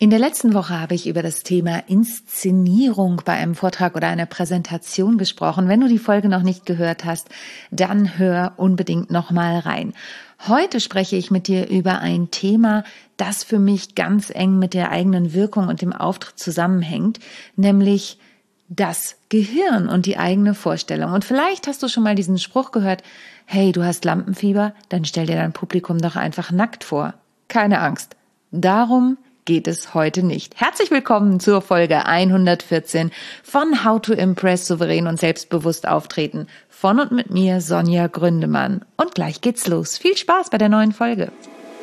In der letzten Woche habe ich über das Thema Inszenierung bei einem Vortrag oder einer Präsentation gesprochen. Wenn du die Folge noch nicht gehört hast, dann hör unbedingt noch mal rein. Heute spreche ich mit dir über ein Thema, das für mich ganz eng mit der eigenen Wirkung und dem Auftritt zusammenhängt, nämlich das Gehirn und die eigene Vorstellung. Und vielleicht hast du schon mal diesen Spruch gehört: Hey, du hast Lampenfieber, dann stell dir dein Publikum doch einfach nackt vor. Keine Angst. Darum geht es heute nicht. Herzlich willkommen zur Folge 114 von How to Impress souverän und selbstbewusst auftreten. Von und mit mir, Sonja Gründemann. Und gleich geht's los. Viel Spaß bei der neuen Folge.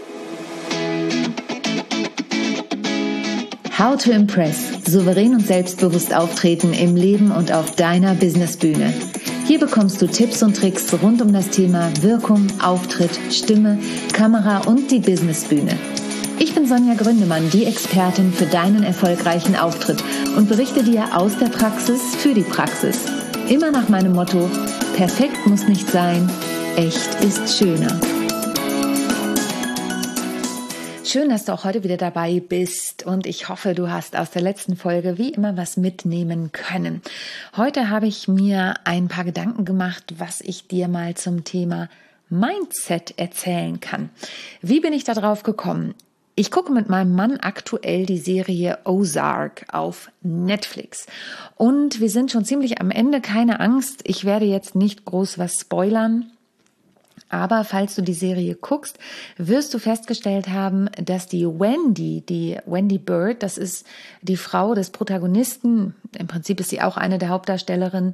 How to Impress souverän und selbstbewusst auftreten im Leben und auf deiner Businessbühne. Hier bekommst du Tipps und Tricks rund um das Thema Wirkung, Auftritt, Stimme, Kamera und die Businessbühne. Ich bin Sonja Gründemann, die Expertin für deinen erfolgreichen Auftritt und berichte dir aus der Praxis für die Praxis. Immer nach meinem Motto: Perfekt muss nicht sein, echt ist schöner. Schön, dass du auch heute wieder dabei bist und ich hoffe, du hast aus der letzten Folge wie immer was mitnehmen können. Heute habe ich mir ein paar Gedanken gemacht, was ich dir mal zum Thema Mindset erzählen kann. Wie bin ich da drauf gekommen? Ich gucke mit meinem Mann aktuell die Serie Ozark auf Netflix und wir sind schon ziemlich am Ende, keine Angst, ich werde jetzt nicht groß was spoilern, aber falls du die Serie guckst, wirst du festgestellt haben, dass die Wendy Bird, das ist die Frau des Protagonisten, im Prinzip ist sie auch eine der Hauptdarstellerinnen,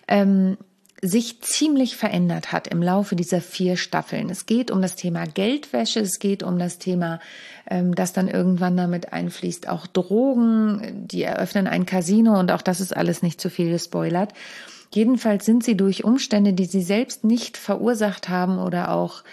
sich ziemlich verändert hat im Laufe dieser 4 Staffeln. Es geht um das Thema Geldwäsche, es geht um das Thema, das dann irgendwann damit einfließt, auch Drogen, die eröffnen ein Casino und auch das ist alles nicht zu viel gespoilert. Jedenfalls sind sie durch Umstände, die sie selbst nicht verursacht haben oder auch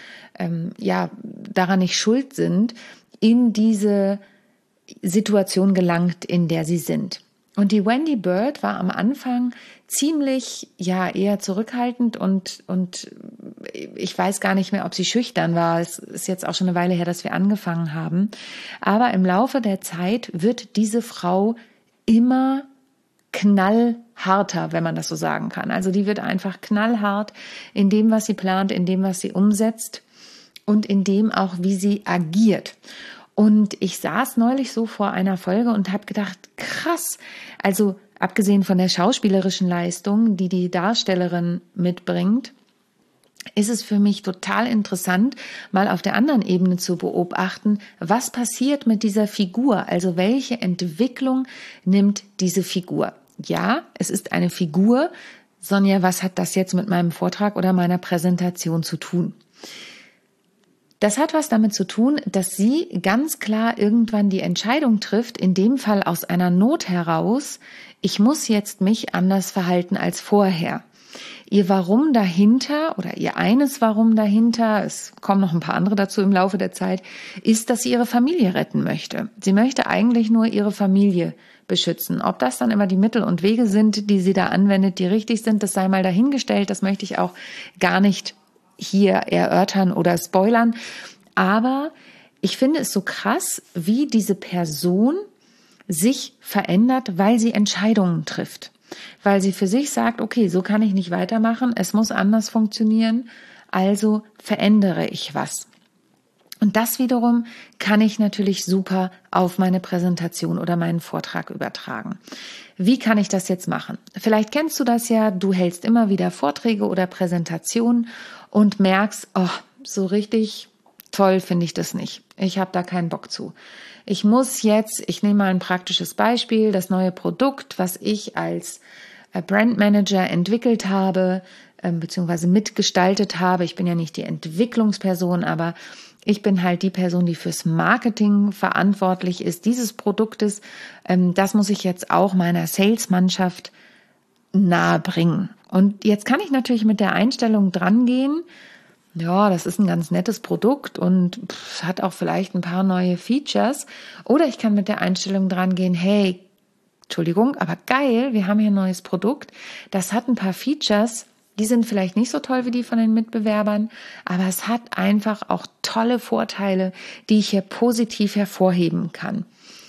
daran nicht schuld sind, in diese Situation gelangt, in der sie sind. Und die Wendy Bird war am Anfang ziemlich, eher zurückhaltend und ich weiß gar nicht mehr, ob sie schüchtern war. Es ist jetzt auch schon eine Weile her, dass wir angefangen haben. Aber im Laufe der Zeit wird diese Frau immer knallharter, wenn man das so sagen kann. Also die wird einfach knallhart in dem, was sie plant, in dem, was sie umsetzt und in dem auch, wie sie agiert. Und ich saß neulich so vor einer Folge und habe gedacht, krass, also abgesehen von der schauspielerischen Leistung, die die Darstellerin mitbringt, ist es für mich total interessant, mal auf der anderen Ebene zu beobachten, was passiert mit dieser Figur, also welche Entwicklung nimmt diese Figur. Ja, es ist eine Figur. Sonja, was hat das jetzt mit meinem Vortrag oder meiner Präsentation zu tun? Das hat was damit zu tun, dass sie ganz klar irgendwann die Entscheidung trifft, in dem Fall aus einer Not heraus, ich muss jetzt mich anders verhalten als vorher. Ihr Warum dahinter oder ihr eines Warum dahinter, es kommen noch ein paar andere dazu im Laufe der Zeit, ist, dass sie ihre Familie retten möchte. Sie möchte eigentlich nur ihre Familie beschützen. Ob das dann immer die Mittel und Wege sind, die sie da anwendet, die richtig sind, das sei mal dahingestellt. Das möchte ich auch gar nicht hier erörtern oder spoilern. Aber ich finde es so krass, wie diese Person sich verändert, weil sie Entscheidungen trifft. Weil sie für sich sagt, okay, so kann ich nicht weitermachen, es muss anders funktionieren, also verändere ich was. Und das wiederum kann ich natürlich super auf meine Präsentation oder meinen Vortrag übertragen. Wie kann ich das jetzt machen? Vielleicht kennst du das ja, du hältst immer wieder Vorträge oder Präsentationen und merkst, so richtig toll finde ich das nicht. Ich habe da keinen Bock zu. Ich nehme mal ein praktisches Beispiel, das neue Produkt, was ich als Brandmanager entwickelt habe, beziehungsweise mitgestaltet habe. Ich bin ja nicht die Entwicklungsperson, aber ich bin halt die Person, die fürs Marketing verantwortlich ist, dieses Produktes. Das muss ich jetzt auch meiner Sales-Mannschaft nahebringen. Und jetzt kann ich natürlich mit der Einstellung drangehen, ja, das ist ein ganz nettes Produkt und hat auch vielleicht ein paar neue Features. Oder ich kann mit der Einstellung drangehen, hey, Entschuldigung, aber geil, wir haben hier ein neues Produkt. Das hat ein paar Features, die sind vielleicht nicht so toll wie die von den Mitbewerbern, aber es hat einfach auch tolle Vorteile, die ich hier positiv hervorheben kann.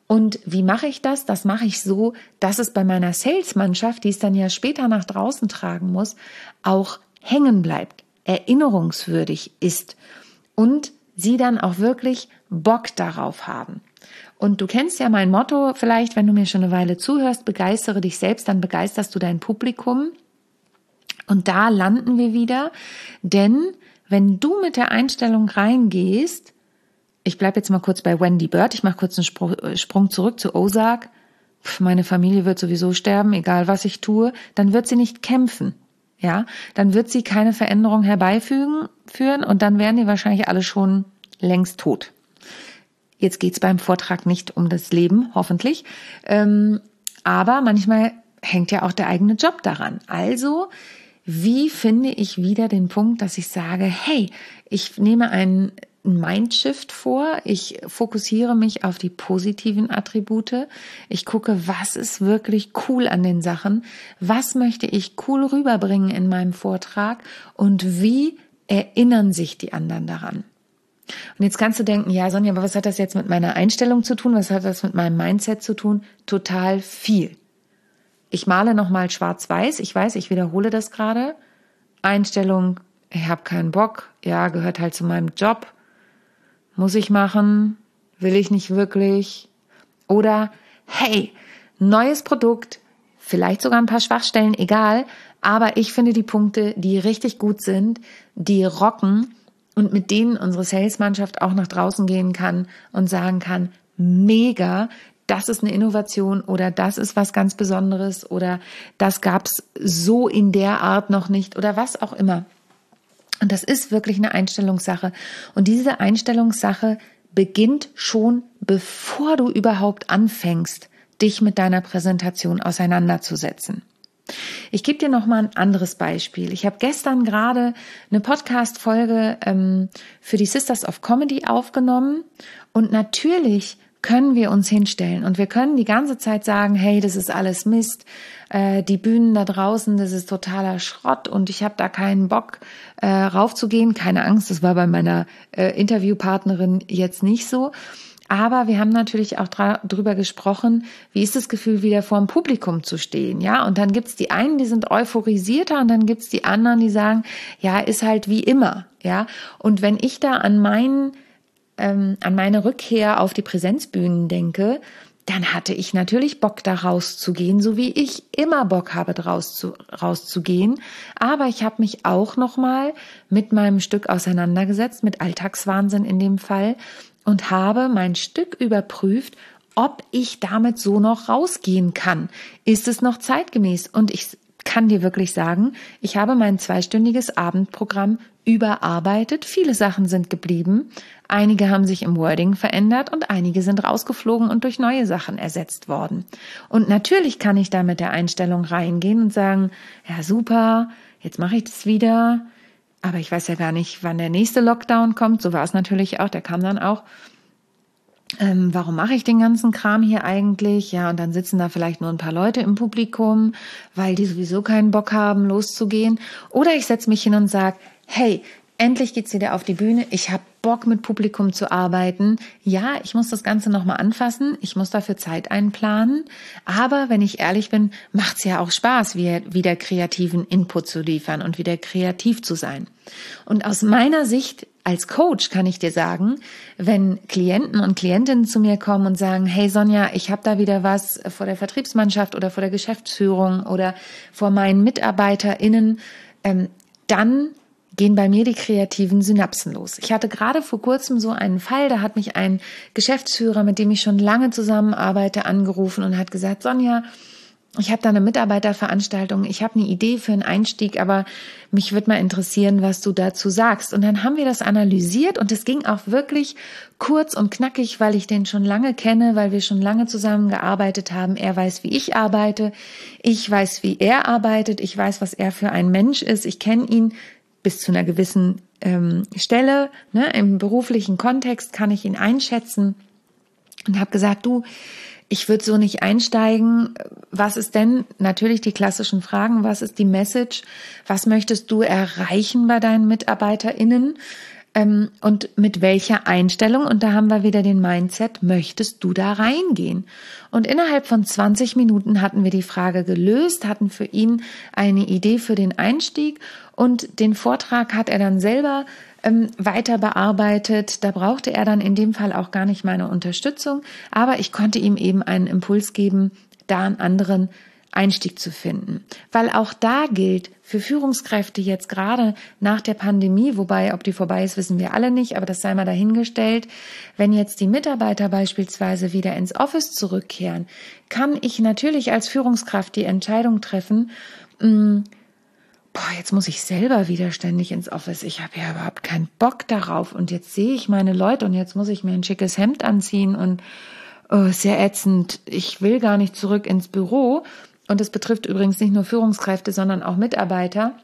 Und wie mache ich das? Das mache ich so, dass es bei meiner Sales-Mannschaft, die es dann ja später nach draußen tragen muss, auch hängen bleibt, erinnerungswürdig ist und sie dann auch wirklich Bock darauf haben. Und du kennst ja mein Motto, vielleicht, wenn du mir schon eine Weile zuhörst, begeistere dich selbst, dann begeisterst du dein Publikum. Und da landen wir wieder, denn wenn du mit der Einstellung reingehst, ich bleibe jetzt mal kurz bei Wendy Bird, ich mache kurz einen Sprung zurück zu Ozark, meine Familie wird sowieso sterben, egal was ich tue, dann wird sie nicht kämpfen, ja, dann wird sie keine Veränderung herbeiführen und dann wären die wahrscheinlich alle schon längst tot. Jetzt geht's beim Vortrag nicht um das Leben, hoffentlich, aber manchmal hängt ja auch der eigene Job daran. Also, wie finde ich wieder den Punkt, dass ich sage, hey, ich nehme einen Mindshift vor, ich fokussiere mich auf die positiven Attribute, ich gucke, was ist wirklich cool an den Sachen, was möchte ich cool rüberbringen in meinem Vortrag und wie erinnern sich die anderen daran. Und jetzt kannst du denken, ja Sonja, aber was hat das jetzt mit meiner Einstellung zu tun, was hat das mit meinem Mindset zu tun? Total viel. Ich male nochmal schwarz-weiß, ich weiß, ich wiederhole das gerade. Einstellung, ich habe keinen Bock, ja, gehört halt zu meinem Job. Muss ich machen? Will ich nicht wirklich? Oder, hey, neues Produkt, vielleicht sogar ein paar Schwachstellen, egal, aber ich finde die Punkte, die richtig gut sind, die rocken und mit denen unsere Sales-Mannschaft auch nach draußen gehen kann und sagen kann, mega, das ist eine Innovation oder das ist was ganz Besonderes oder das gab's so in der Art noch nicht oder was auch immer. Und das ist wirklich eine Einstellungssache. Und diese Einstellungssache beginnt schon, bevor du überhaupt anfängst, dich mit deiner Präsentation auseinanderzusetzen. Ich gebe dir noch mal ein anderes Beispiel. Ich habe gestern gerade eine Podcast-Folge für die Sisters of Comedy aufgenommen und natürlich können wir uns hinstellen und wir können die ganze Zeit sagen, hey, das ist alles Mist, die Bühnen da draußen, das ist totaler Schrott und ich habe da keinen Bock raufzugehen. Keine Angst, das war bei meiner Interviewpartnerin jetzt nicht so. Aber wir haben natürlich auch drüber gesprochen, wie ist das Gefühl, wieder vor dem Publikum zu stehen, ja? Und dann gibt's die einen, die sind euphorisierter und dann gibt's die anderen, die sagen, ja, ist halt wie immer, ja? Und wenn ich da an meine Rückkehr auf die Präsenzbühnen denke, dann hatte ich natürlich Bock, da rauszugehen, so wie ich immer Bock habe, rauszugehen. Aber ich habe mich auch nochmal mit meinem Stück auseinandergesetzt, mit Alltagswahnsinn in dem Fall, und habe mein Stück überprüft, ob ich damit so noch rausgehen kann. Ist es noch zeitgemäß? Und ich kann dir wirklich sagen, ich habe mein 2-stündiges Abendprogramm überarbeitet. Viele Sachen sind geblieben. Einige haben sich im Wording verändert und einige sind rausgeflogen und durch neue Sachen ersetzt worden. Und natürlich kann ich da mit der Einstellung reingehen und sagen, ja super, jetzt mache ich das wieder. Aber ich weiß ja gar nicht, wann der nächste Lockdown kommt. So war es natürlich auch, der kam dann auch. Warum mache ich den ganzen Kram hier eigentlich? Ja, und dann sitzen da vielleicht nur ein paar Leute im Publikum, weil die sowieso keinen Bock haben, loszugehen. Oder ich setze mich hin und sage, hey, endlich geht's wieder auf die Bühne. Ich habe Bock, mit Publikum zu arbeiten. Ja, ich muss das Ganze nochmal anfassen. Ich muss dafür Zeit einplanen. Aber wenn ich ehrlich bin, macht's ja auch Spaß, wieder kreativen Input zu liefern und wieder kreativ zu sein. Und aus meiner Sicht als Coach kann ich dir sagen, wenn Klienten und Klientinnen zu mir kommen und sagen, hey Sonja, ich habe da wieder was vor der Vertriebsmannschaft oder vor der Geschäftsführung oder vor meinen MitarbeiterInnen, dann gehen bei mir die kreativen Synapsen los. Ich hatte gerade vor kurzem so einen Fall, da hat mich ein Geschäftsführer, mit dem ich schon lange zusammenarbeite, angerufen und hat gesagt, Sonja, ich habe da eine Mitarbeiterveranstaltung, ich habe eine Idee für einen Einstieg, aber mich würde mal interessieren, was du dazu sagst. Und dann haben wir das analysiert und es ging auch wirklich kurz und knackig, weil ich den schon lange kenne, weil wir schon lange zusammengearbeitet haben. Er weiß, wie ich arbeite, ich weiß, wie er arbeitet, ich weiß, was er für ein Mensch ist, ich kenne ihn bis zu einer gewissen Stelle, ne, im beruflichen Kontext kann ich ihn einschätzen und habe gesagt, du, ich würde so nicht einsteigen. Was ist denn, natürlich die klassischen Fragen, was ist die Message? Was möchtest du erreichen bei deinen MitarbeiterInnen? Und mit welcher Einstellung, und da haben wir wieder den Mindset, möchtest du da reingehen? Und innerhalb von 20 Minuten hatten wir die Frage gelöst, hatten für ihn eine Idee für den Einstieg und den Vortrag hat er dann selber weiter bearbeitet. Da brauchte er dann in dem Fall auch gar nicht meine Unterstützung, aber ich konnte ihm eben einen Impuls geben, da einen anderen Einstieg zu finden. Weil auch da gilt für Führungskräfte jetzt gerade nach der Pandemie, wobei ob die vorbei ist, wissen wir alle nicht, aber das sei mal dahingestellt, wenn jetzt die Mitarbeiter beispielsweise wieder ins Office zurückkehren, kann ich natürlich als Führungskraft die Entscheidung treffen, jetzt muss ich selber wieder ständig ins Office. Ich habe ja überhaupt keinen Bock darauf und jetzt sehe ich meine Leute und jetzt muss ich mir ein schickes Hemd anziehen und sehr ätzend. Ich will gar nicht zurück ins Büro. Und das betrifft übrigens nicht nur Führungskräfte, sondern auch Mitarbeiter.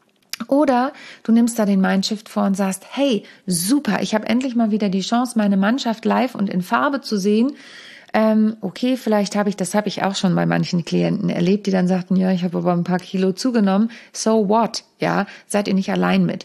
Oder du nimmst da den Mindshift vor und sagst, hey, super, ich habe endlich mal wieder die Chance, meine Mannschaft live und in Farbe zu sehen. Okay, vielleicht das habe ich auch schon bei manchen Klienten erlebt, die dann sagten, ja, ich habe aber ein paar Kilo zugenommen. So what? Ja, seid ihr nicht allein mit.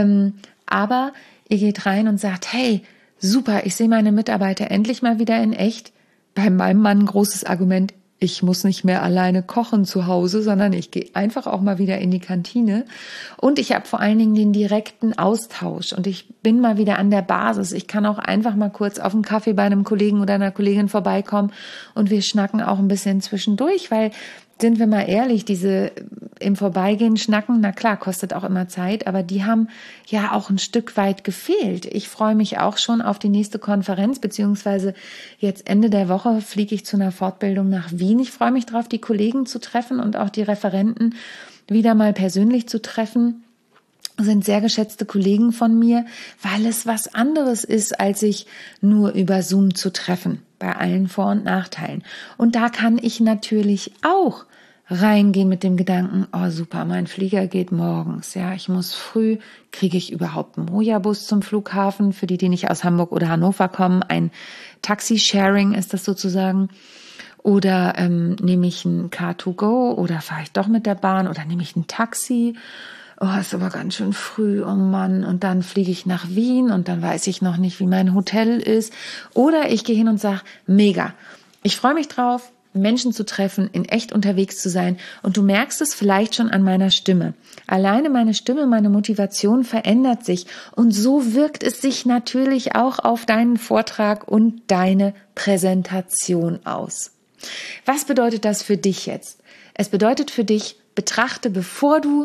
Aber ihr geht rein und sagt, hey, super, ich sehe meine Mitarbeiter endlich mal wieder in echt. Bei meinem Mann ein großes Argument, ich muss nicht mehr alleine kochen zu Hause, sondern ich gehe einfach auch mal wieder in die Kantine. Und ich habe vor allen Dingen den direkten Austausch und ich bin mal wieder an der Basis. Ich kann auch einfach mal kurz auf einen Kaffee bei einem Kollegen oder einer Kollegin vorbeikommen und wir schnacken auch ein bisschen zwischendurch, weil, sind wir mal ehrlich, diese im Vorbeigehen schnacken, na klar, kostet auch immer Zeit, aber die haben ja auch ein Stück weit gefehlt. Ich freue mich auch schon auf die nächste Konferenz, beziehungsweise jetzt Ende der Woche fliege ich zu einer Fortbildung nach Wien. Ich freue mich drauf, die Kollegen zu treffen und auch die Referenten wieder mal persönlich zu treffen. Sind sehr geschätzte Kollegen von mir, weil es was anderes ist, als sich nur über Zoom zu treffen, bei allen Vor- und Nachteilen. Und da kann ich natürlich auch reingehen mit dem Gedanken, oh super, mein Flieger geht morgens, ja, ich muss früh, kriege ich überhaupt einen Moja-Bus zum Flughafen, für die nicht aus Hamburg oder Hannover kommen, ein Taxi-Sharing ist das sozusagen, oder nehme ich ein Car2Go oder fahre ich doch mit der Bahn oder nehme ich ein Taxi, ist aber ganz schön früh, oh Mann, und dann fliege ich nach Wien und dann weiß ich noch nicht, wie mein Hotel ist, oder ich gehe hin und sage, mega, ich freue mich drauf, Menschen zu treffen, in echt unterwegs zu sein. Und du merkst es vielleicht schon an meiner Stimme. Alleine meine Stimme, meine Motivation verändert sich. Und so wirkt es sich natürlich auch auf deinen Vortrag und deine Präsentation aus. Was bedeutet das für dich jetzt? Es bedeutet für dich, betrachte, bevor du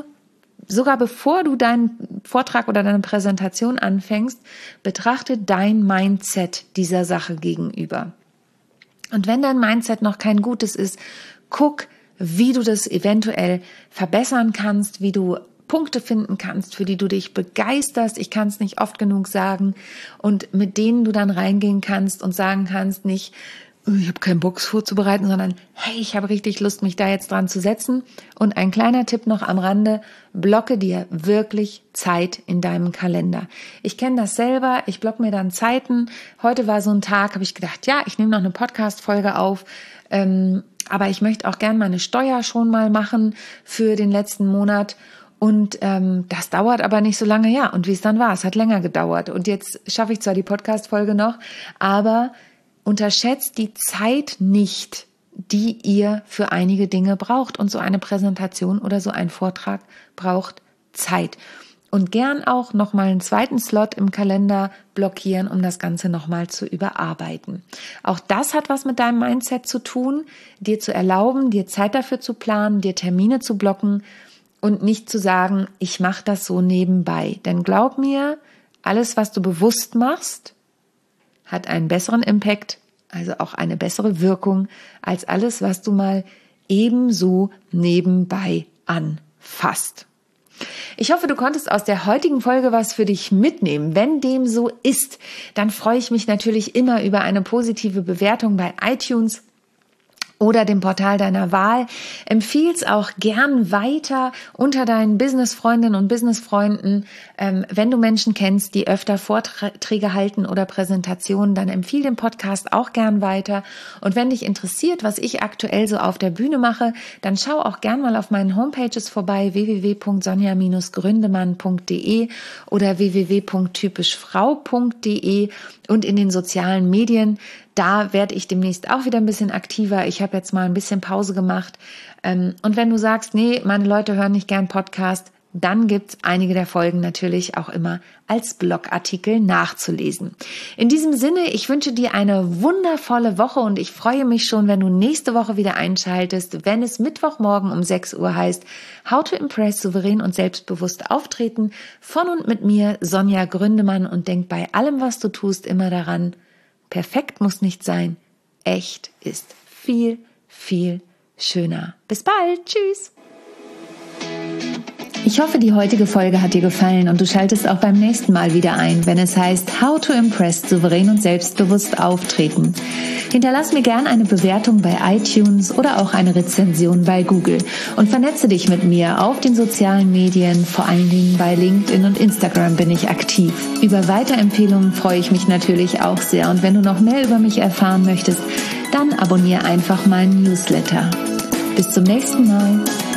deinen Vortrag oder deine Präsentation anfängst, betrachte dein Mindset dieser Sache gegenüber. Und wenn dein Mindset noch kein gutes ist, guck, wie du das eventuell verbessern kannst, wie du Punkte finden kannst, für die du dich begeisterst. Ich kann es nicht oft genug sagen. Und mit denen du dann reingehen kannst und sagen kannst, nicht, ich habe keinen Bock vorzubereiten, sondern hey, ich habe richtig Lust, mich da jetzt dran zu setzen. Und ein kleiner Tipp noch am Rande, blocke dir wirklich Zeit in deinem Kalender. Ich kenne das selber, ich blocke mir dann Zeiten. Heute war so ein Tag, habe ich gedacht, ja, ich nehme noch eine Podcast-Folge auf, aber ich möchte auch gern meine Steuer schon mal machen für den letzten Monat. Und das dauert aber nicht so lange, ja. Und wie es dann war, es hat länger gedauert. Und jetzt schaffe ich zwar die Podcast-Folge noch, aber unterschätzt die Zeit nicht, die ihr für einige Dinge braucht. Und so eine Präsentation oder so ein Vortrag braucht Zeit. Und gern auch nochmal einen zweiten Slot im Kalender blockieren, um das Ganze nochmal zu überarbeiten. Auch das hat was mit deinem Mindset zu tun, dir zu erlauben, dir Zeit dafür zu planen, dir Termine zu blocken und nicht zu sagen, ich mache das so nebenbei. Denn glaub mir, alles, was du bewusst machst, hat einen besseren Impact, also auch eine bessere Wirkung, als alles, was du mal ebenso nebenbei anfasst. Ich hoffe, du konntest aus der heutigen Folge was für dich mitnehmen. Wenn dem so ist, dann freue ich mich natürlich immer über eine positive Bewertung bei iTunes oder dem Portal deiner Wahl. Empfiehl's auch gern weiter unter deinen Businessfreundinnen und Businessfreunden. Wenn du Menschen kennst, die öfter Vorträge halten oder Präsentationen, dann empfiehl den Podcast auch gern weiter. Und wenn dich interessiert, was ich aktuell so auf der Bühne mache, dann schau auch gern mal auf meinen Homepages vorbei, www.sonja-gründemann.de oder www.typischfrau.de und in den sozialen Medien. Da werde ich demnächst auch wieder ein bisschen aktiver. Ich habe jetzt mal ein bisschen Pause gemacht. Und wenn du sagst, nee, meine Leute hören nicht gern Podcast, dann gibt's einige der Folgen natürlich auch immer als Blogartikel nachzulesen. In diesem Sinne, ich wünsche dir eine wundervolle Woche und ich freue mich schon, wenn du nächste Woche wieder einschaltest, wenn es Mittwochmorgen um 6 Uhr heißt, How to Impress, souverän und selbstbewusst auftreten, von und mit mir, Sonja Gründemann, und denk bei allem, was du tust, immer daran, perfekt muss nicht sein, echt ist viel, viel schöner. Bis bald, tschüss! Ich hoffe, die heutige Folge hat dir gefallen und du schaltest auch beim nächsten Mal wieder ein, wenn es heißt How to Impress, souverän und selbstbewusst auftreten. Hinterlass mir gern eine Bewertung bei iTunes oder auch eine Rezension bei Google und vernetze dich mit mir auf den sozialen Medien, vor allen Dingen bei LinkedIn und Instagram bin ich aktiv. Über Weiterempfehlungen freue ich mich natürlich auch sehr und wenn du noch mehr über mich erfahren möchtest, dann abonniere einfach meinen Newsletter. Bis zum nächsten Mal.